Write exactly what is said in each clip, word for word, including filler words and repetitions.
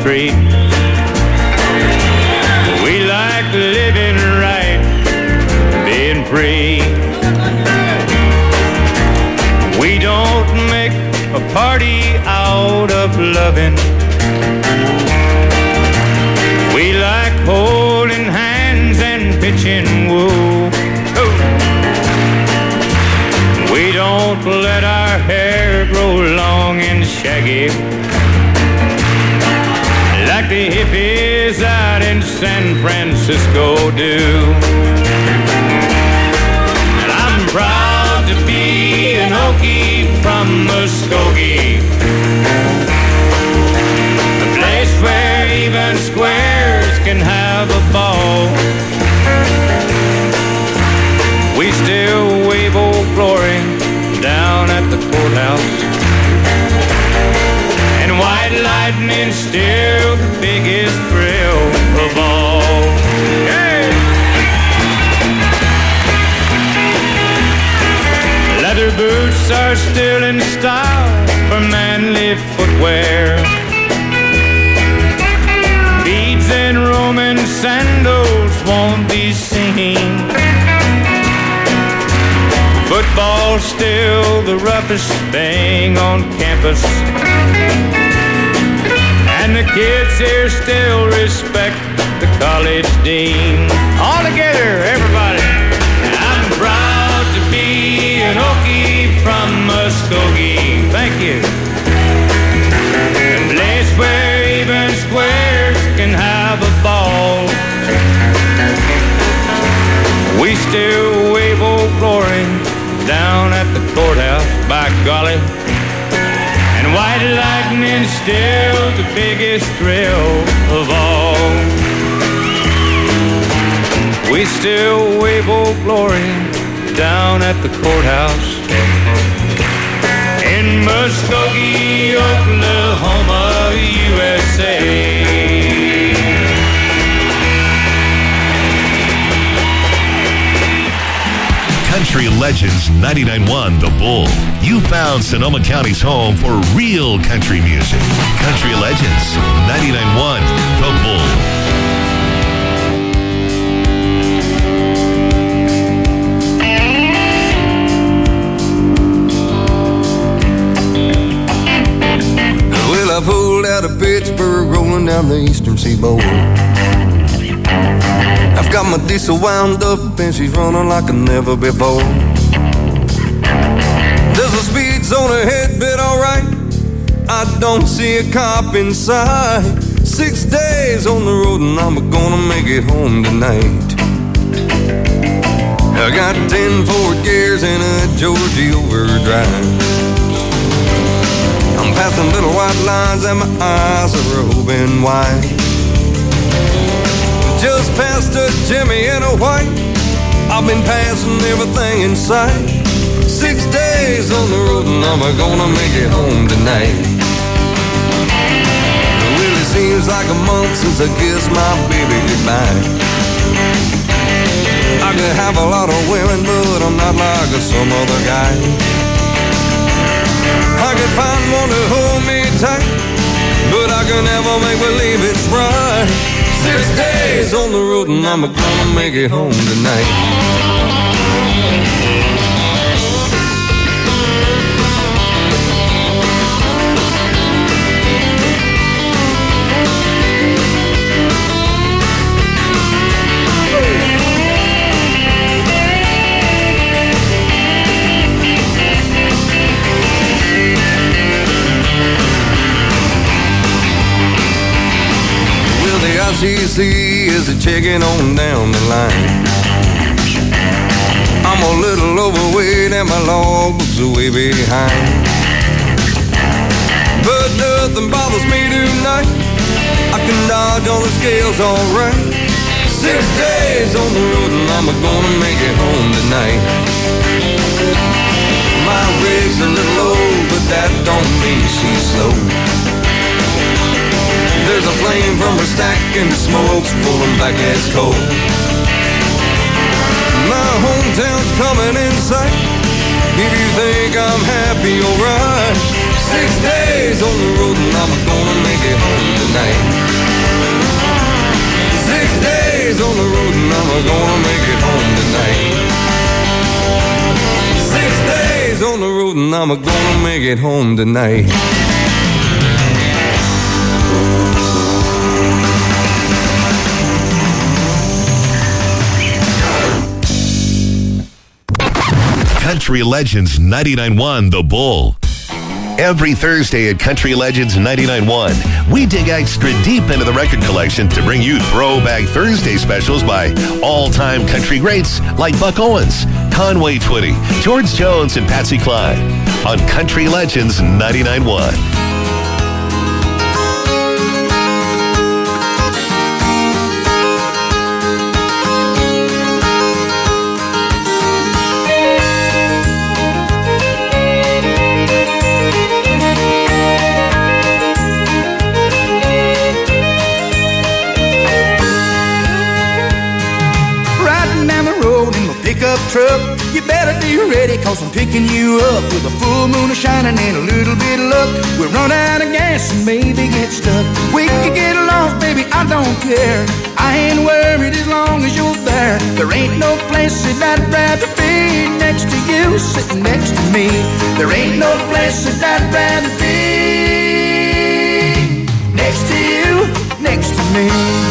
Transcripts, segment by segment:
street. We like living right, being free. We don't make a party out of loving. We like holding hands and pitching wool. We don't let our hair grow long and shaggy like the hippies out in San Francisco do. And I'm proud to be an Okie from Muskogee, a place where even squares can have a ball. We still wave Old Glory down at the courthouse, and white lightning's still the biggest thrill of all. Hey! Leather boots are still in style for manly footwear. Beads and Roman sandals won't be seen. Football's still the roughest thing on campus, and the kids here still respect the college dean. All together, everybody. I'm proud to be an Okie from Muskogee. Thank you. A place where even squares can have a ball. We still wave Old Glory down at the courthouse, by golly, and white lightning's still the biggest thrill of all. We still wave Old Glory down at the courthouse in Muskogee, Oklahoma, U S A. Country Legends ninety-nine point one The Bull. You found Sonoma County's home for real country music. Country Legends ninety-nine point one The Bull. Well, I pulled out of Pittsburgh, rolling down the eastern seaboard. I've got my diesel wound up and she's running like never before. There's a speed zone ahead, but alright, I don't see a cop in sight. Six days on the road and I'm gonna make it home tonight. I got ten Ford gears and a Georgie overdrive. I'm passing little white lines and my eyes are open wide. Just past a Jimmy and a white, I've been passing everything in sight. Six days on the road and I'm gonna make it home tonight. Well, it seems like a month since I kissed my baby goodbye. I could have a lot of women, but I'm not like some other guy. I could find one to hold me tight, but I can never make believe it's right. Six days on the road and I'm gonna make it home tonight. I C C is a checking on down the line. I'm a little overweight and my logbook's way behind, but nothing bothers me tonight. I can dodge on the scales alright. Six days on the road and I'm gonna make it home tonight. My rig's a little old, but that don't mean she's slow. There's a flame from her stack and the smoke's pulling back as coal. My hometown's coming in sight. If you think I'm happy, alright. Six days on the road and I'm gonna make it home tonight. road and I'm gonna make it home tonight. Country Legends ninety-nine point one The Bull. Every Thursday at Country Legends ninety-nine point one, we dig extra deep into the record collection to bring you Throwback Thursday specials by all-time country greats like Buck Owens, Conway Twitty, George Jones, and Patsy Cline on Country Legends ninety-nine point one. Pickup truck, you better be ready, cause I'm picking you up with a full moon shining and a little bit of luck. We'll run out of gas and maybe get stuck. We could get lost, baby, I don't care. I ain't worried as long as you're there. There ain't no place that I'd rather be next to you, sitting next to me. There ain't no place that I'd rather be next to you, next to me.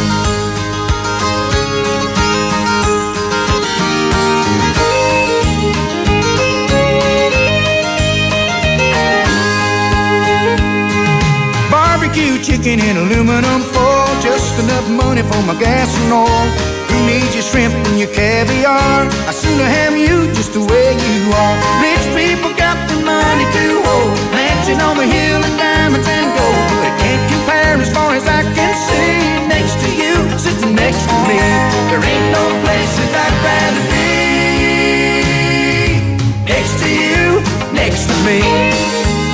Chicken in aluminum foil, just enough money for my gas and oil. Who needs your shrimp and your caviar? I sooner have you just the way you are. Rich people got the money to hold, mansion on the hill and diamonds and gold, but it can't compare as far as I can see. Next to you, sitting next to me, there ain't no place that I'd rather be. Next to you, next to me.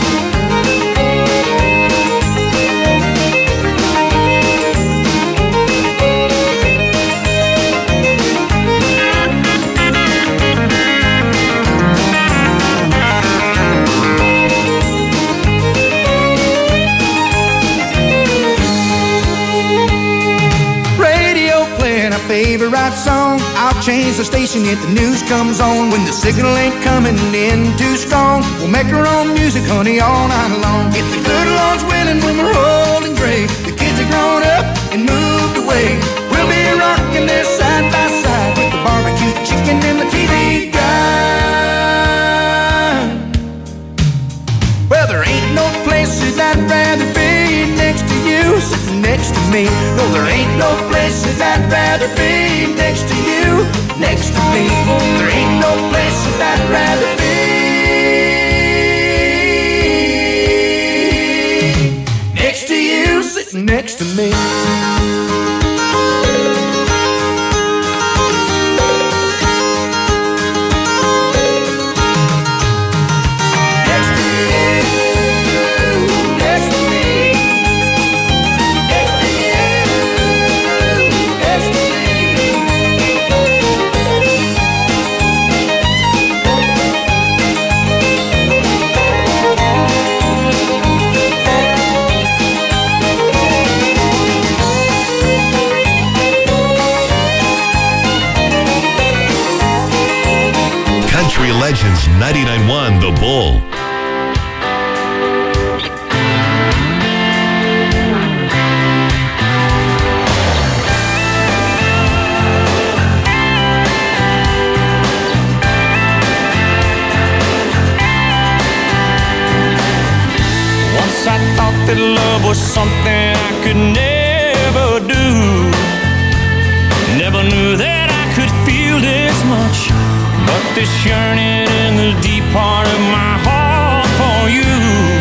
Favorite song, I'll change the station if the news comes on. When the signal ain't coming in too strong, we'll make our own music, honey, all night long. If the good Lord's willing, when we're old and gray, the kids are grown up and moved away, we'll be rocking there side by side with the barbecue chicken and the T V guide. Well, there ain't no places I'd rather be next to you, sitting next to me. No, there ain't no places I'd rather be next to you, next to me. There ain't no places I'd rather be next to you, sitting next to me. Legends ninety-nine point one The Bull. Once I thought that love was something I could never do. Never knew that I could feel this much. But this yearning in the deep part of my heart for you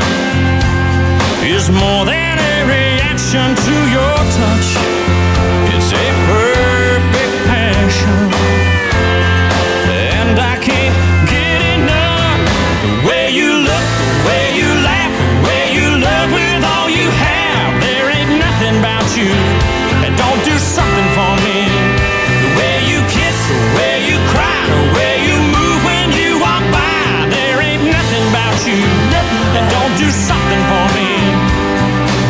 is more than a reaction to your touch. It's a perfect passion, and I can't get enough. The way you look, the way you laugh, the way you love with all you have. There ain't nothing about you that don't do something for me. The way you kiss, the way you cry, the way you move when you walk by. There ain't nothing about you that don't do something for me.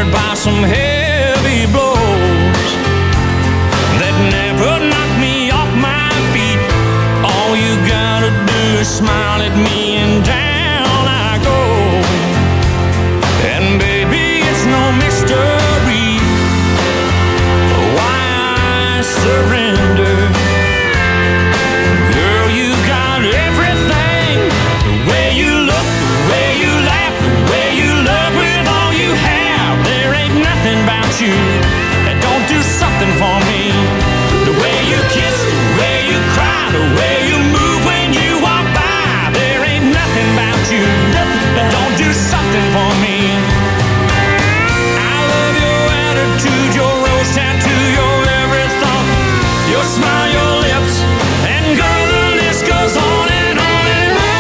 by some heavy blows that never knocked me off my feet. All you gotta do is smile at me and down I go. And baby, it's no mystery why I surrender. Girl, you got everything. The way you look, the way you laugh, the way you love with all you have. There ain't nothing about you that don't do something for me. The way you kiss, the way you cry, the way you move when you walk by. There ain't nothing about you that don't do something for me. I love your attitude, your rose tattoo, your every thought, your smile, your lips, and girl, the list goes on and on and on.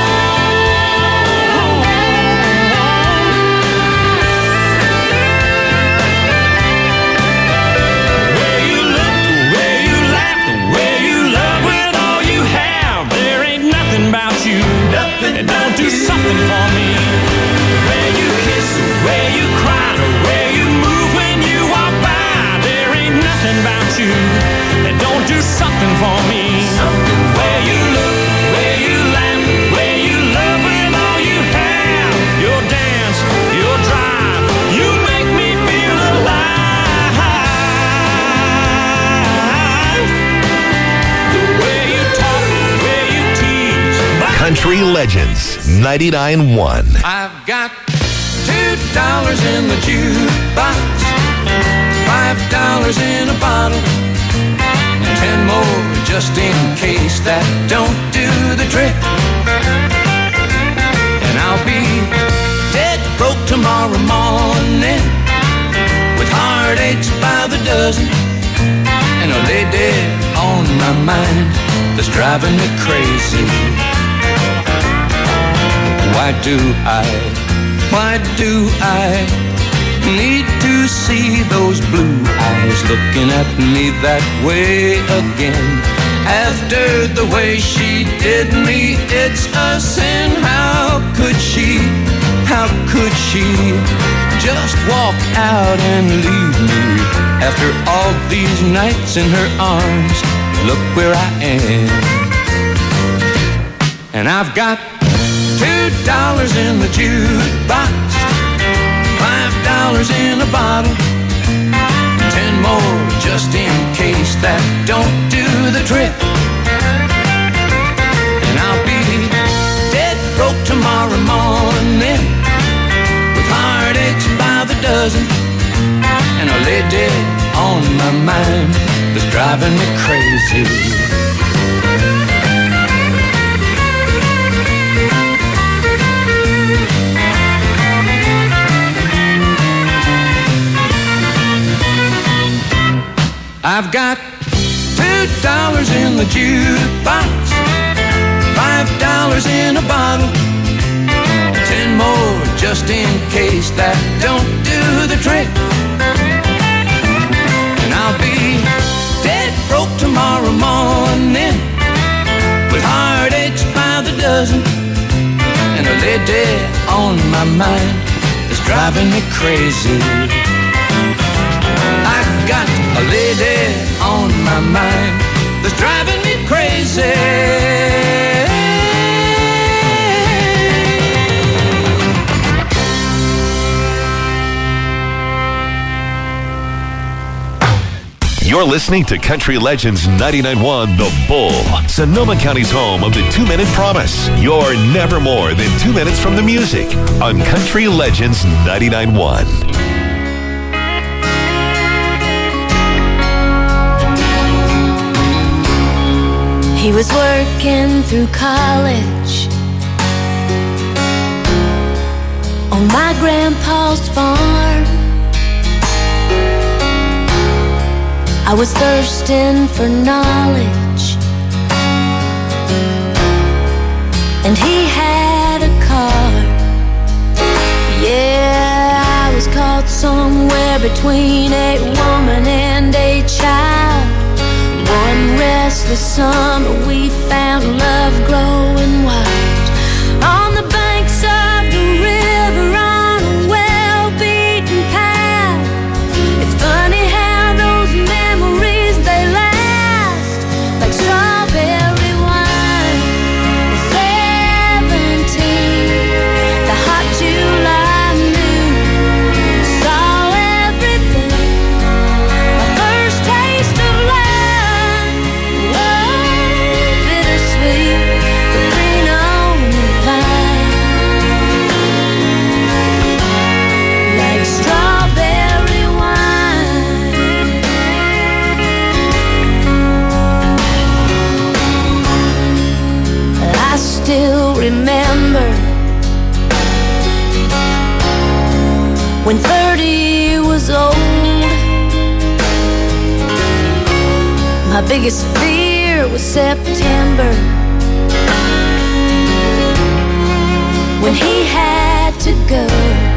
The way you look, the way you laugh, the way you love with all you have. There ain't nothing about you that don't do something for me. The way you kiss, the way you cry, the way you move when you walk by. There ain't nothing about you that don't do something for me. The way you look, the way you laugh, the way you love with all you have. Your dance, your drive, you make me feel alive. The way you talk, the way you tease. Country Legends ninety-nine point one. I've got two dollars in the jukebox, five dollars in a bottle, and ten more just in case that don't do the trick. And I'll be dead broke tomorrow morning, with heartaches by the dozen, and a lay dead on my mind that's driving me crazy. Why do I, why do I need to see those blue eyes looking at me that way again? After the way she did me, it's a sin. How could she, how could she just walk out and leave me? After all these nights in her arms, look where I am. And I've got two dollars in the jukebox, five dollars in a bottle, ten more just in case that don't do the trick. And I'll be dead broke tomorrow morning, with heartaches by the dozen, and a lay dead on my mind that's driving me crazy. I've got two dollars in the jukebox, five dollars in a bottle, ten more just in case that don't do the trick. And I'll be dead broke tomorrow morning, with heartaches by the dozen, and a lay dead on my mind that's driving me crazy. I've got a lady on my mind that's driving me crazy. You're listening to Country Legends ninety-nine point one The Bull, Sonoma County's home of the two-minute promise. You're never more than two minutes from the music on Country Legends ninety-nine point one. He was working through college on my grandpa's farm. I was thirsting for knowledge, and he had a car. Yeah, I was caught somewhere between a woman and a child. One restless summer we found love growing wild on the banks of the river, on a well-beaten path. when thirty was old. My biggest fear was September, when he had to go.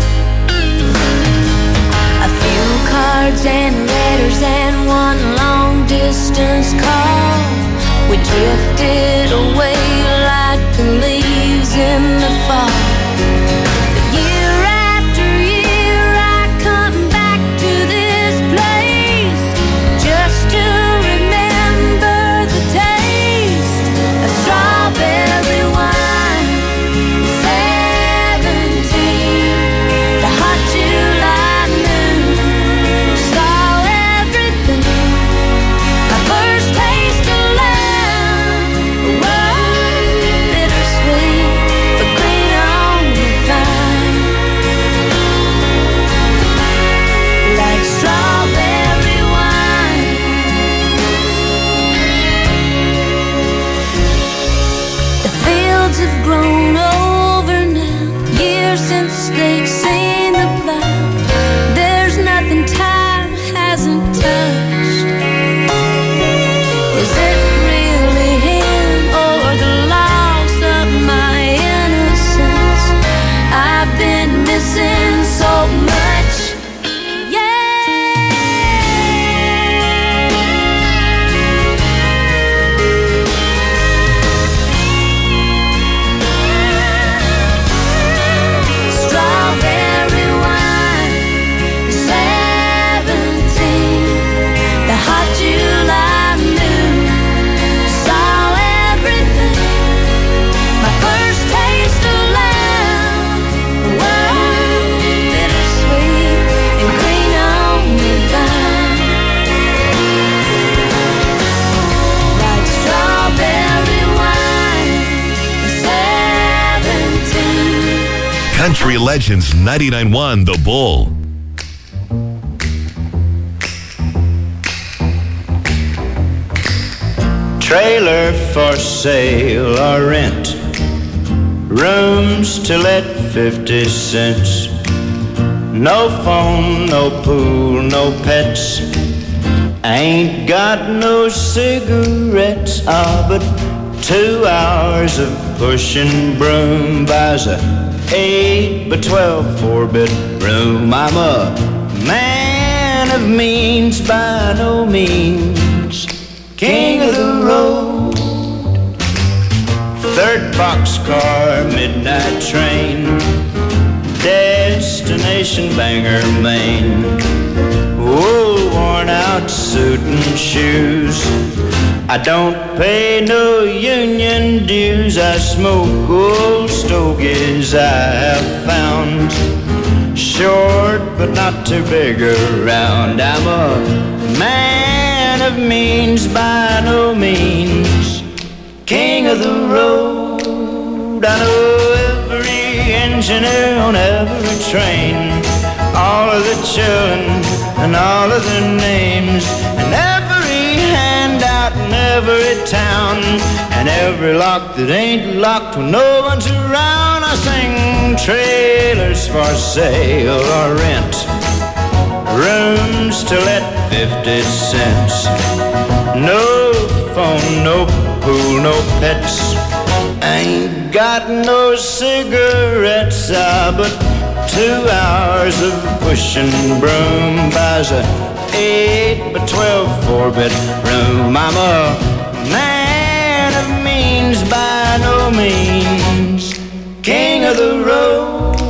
A few cards and letters and one long distance call. We drifted away like the leaves in the fall. But year after year I come back to this place, just to remember the taste of strawberry wine. Seventeen, the hot July moon, saw everything. My first taste of love was bittersweet, but green on the vine, like strawberry wine. The fields have grown over now, years since they've seen the plow. There's nothing time hasn't touched. Is it really him or the loss of my innocence? I've been missing so much. Strawberry wine, seventeen, the hot July moon, saw everything. My first taste of love was bittersweet and green on the vine, like strawberry wine, seventeen. Country Legends ninety-nine point one The Bull. Trailer for sale or rent, rooms to let fifty cents. No phone, no pool, no pets. Ain't got no cigarettes. Ah, but two hours of pushing broom buys a eight by twelve four-bit room. I'm a man of means by no means, king of the road. Third boxcar, midnight train, destination Bangor, Maine. Wool worn out suit and shoes. I don't pay no union dues. I smoke old stogies I have found, short but not too big around. I'm a man of means by no means, king of the road. I know every engineer on every train, all of the children and all of their names, and every handout in every town, and every lock that ain't locked when no one's around. I sing trailers for sale or rent, rooms to let fifty cents. No phone, no pool, no pets. Ain't got no cigarettes. Ah, but two hours of pushing broom buys a eight by twelve four-bit room. I'm a man of means by no means, king of the road.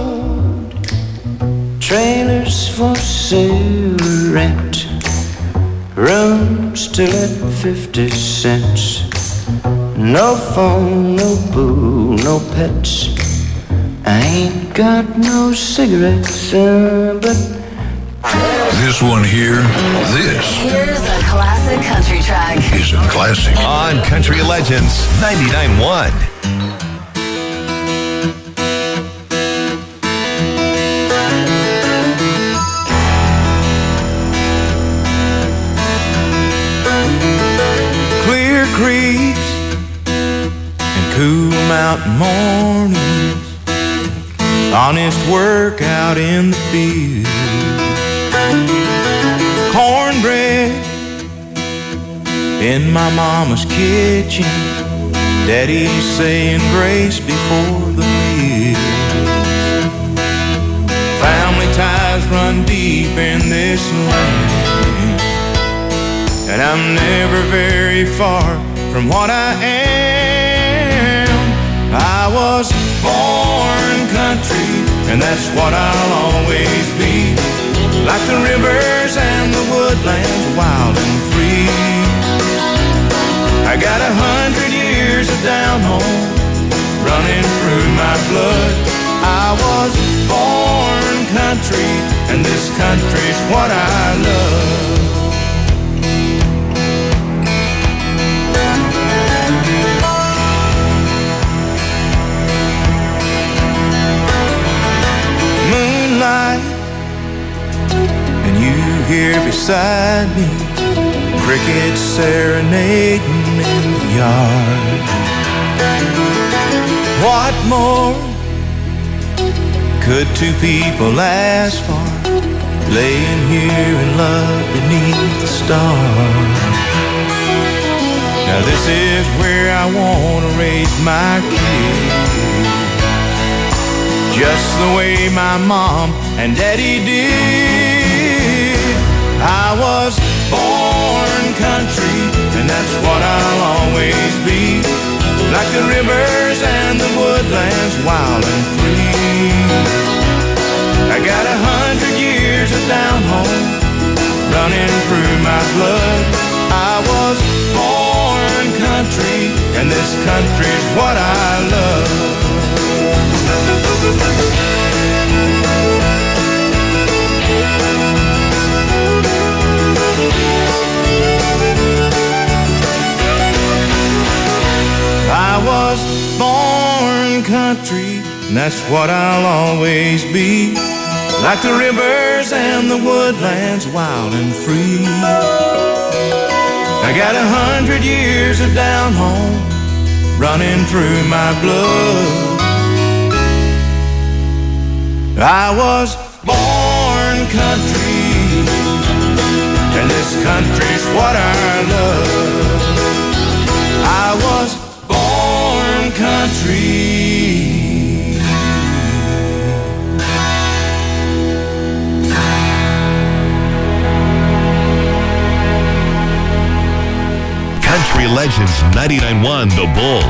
Trailers for sale or rent, rooms to let fifty cents. No phone, no pool, no pets. I ain't got no cigarettes, uh, but this one here, this Here's a classic country track. is a classic. On Country Legends ninety-nine point one. Clear creeks and cool mountain mornings, honest honest work out in the field. Cornbread in my mama's kitchen, Daddy's saying grace before the meal. Family ties run deep in this land, and I'm never very far from what I am. I was born country, and that's what I'll always be. Like the rivers and the woodlands, wild and free. I got a hundred years of down home running through my blood. I was born country, and this country's what I love. Moonlight, and you here beside me, crickets serenading in the yard. What more could two people ask for, laying here in love beneath the stars? Now this is where I want to raise my kids, just the way my mom and daddy did. I was born country, and that's what I'll always be. Like the rivers and the woodlands, wild and free. I got a hundred years of down home running through my blood. I was born country, and this country's what I love. I was born country, and that's what I'll always be. Like the rivers and the woodlands, wild and free. I got a hundred years of down home running through my blood. I was born country, and this country's what I love. I was born country. Country Legends ninety-nine point one The Bull.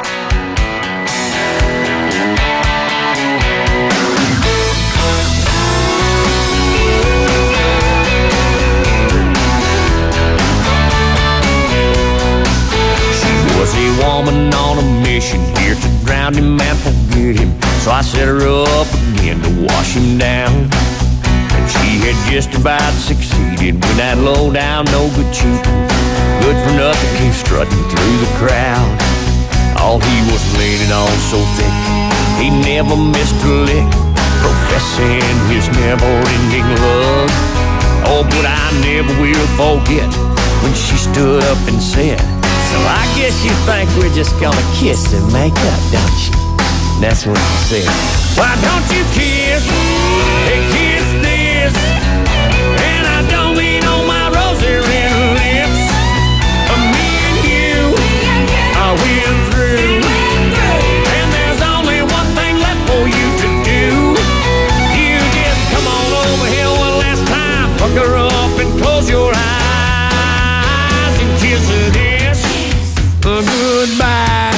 Was a woman on a mission here to drown him and forget him. So I set her up again to wash him down. And she had just about succeeded with that low down, no good cheat. Good for nothing came strutting through the crowd. Oh, he was leaning on so thick, he never missed a lick, professing his never-ending love. Oh, but I never will forget when she stood up and said, "So I guess you think we're just gonna kiss and make up, don't you?" And that's when she said, "Why don't you kiss, hey, kiss this? And I don't mean on my rosy red lips. But me and you, I went through, and there's only one thing left for you to do. You just come on over here one last time, pucker up and close your eyes and kiss this a goodbye."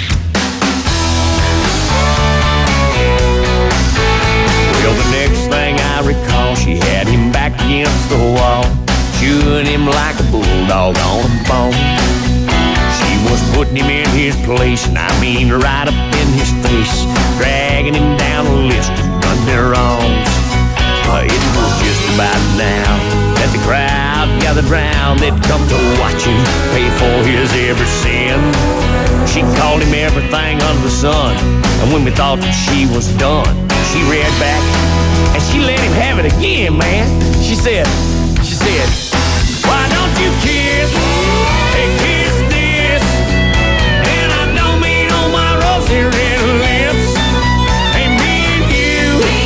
Well, the next thing I recall, she had him back against the wall, chewing him like a bulldog on a bone. She was putting him in his place, and I mean right up in his face, dragging him down a list of done wrongs. Uh, it was just about now that the crowd gathered round. They'd come to watch him pay for his every sin. She called him everything under the sun, and when we thought that she was done, she read back and she let him have it again, man. She said, she said, "Why don't you kiss, hey, kiss this? And I don't mean on my rosy red lips. Hey, me and you,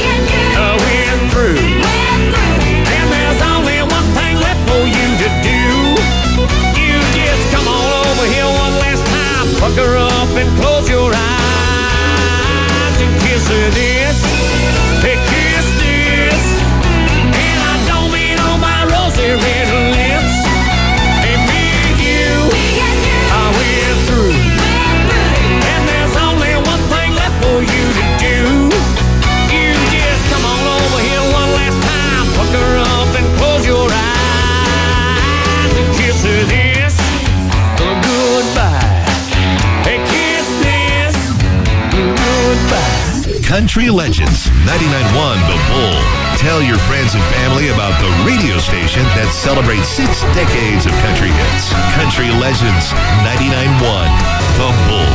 Country Legends ninety-nine point one The Bull. Tell your friends and family about the radio station that celebrates six decades of country hits. Country Legends ninety-nine point one The Bull.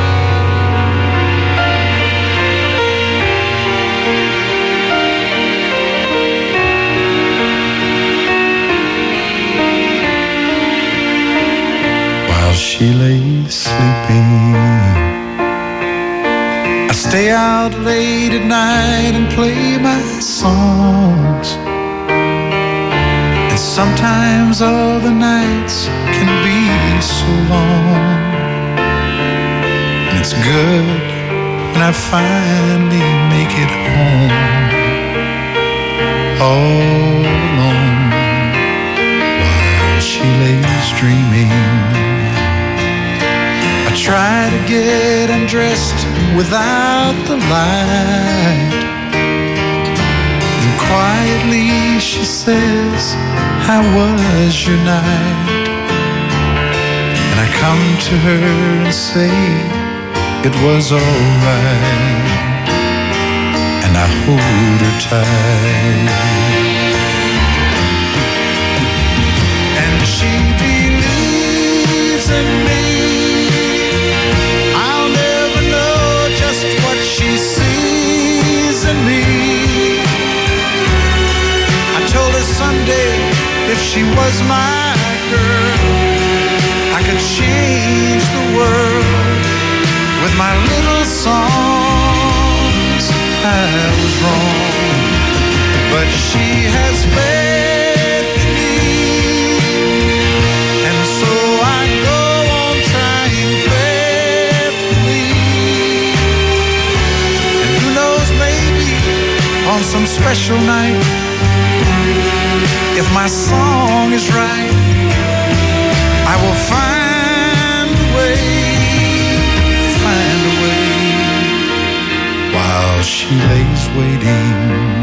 She lay sleeping. I stay out late at night and play my songs. And sometimes all the nights can be so long. And it's good when I finally make it home, all alone, while she lays dreaming. Try to get undressed without the light, and quietly she says, how was your night? And I come to her and say, it was alright, and I hold her tight. And she believes in me. She sees in me. I told her someday if she was my girl, I could change the world with my little songs. I was wrong, but she has faith in me, and so I go on trying faithfully. On some special night, if my song is right, I will find a way, find a way. While she lays waiting,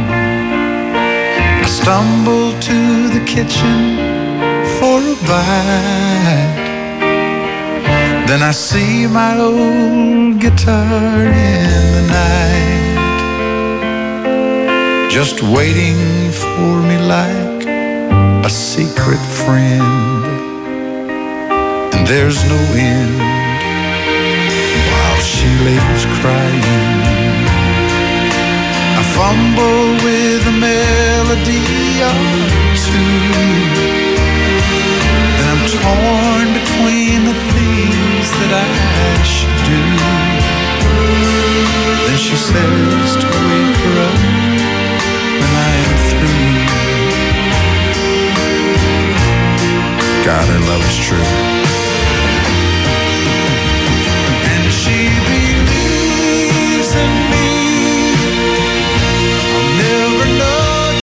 I stumble to the kitchen for a bite. Then I see my old guitar in the night, just waiting for me like a secret friend. And there's no end while she lays crying. I fumble with a melody or two, then I'm torn between the things that I should do. Then she says to wake her up when I am through. God, her love is true.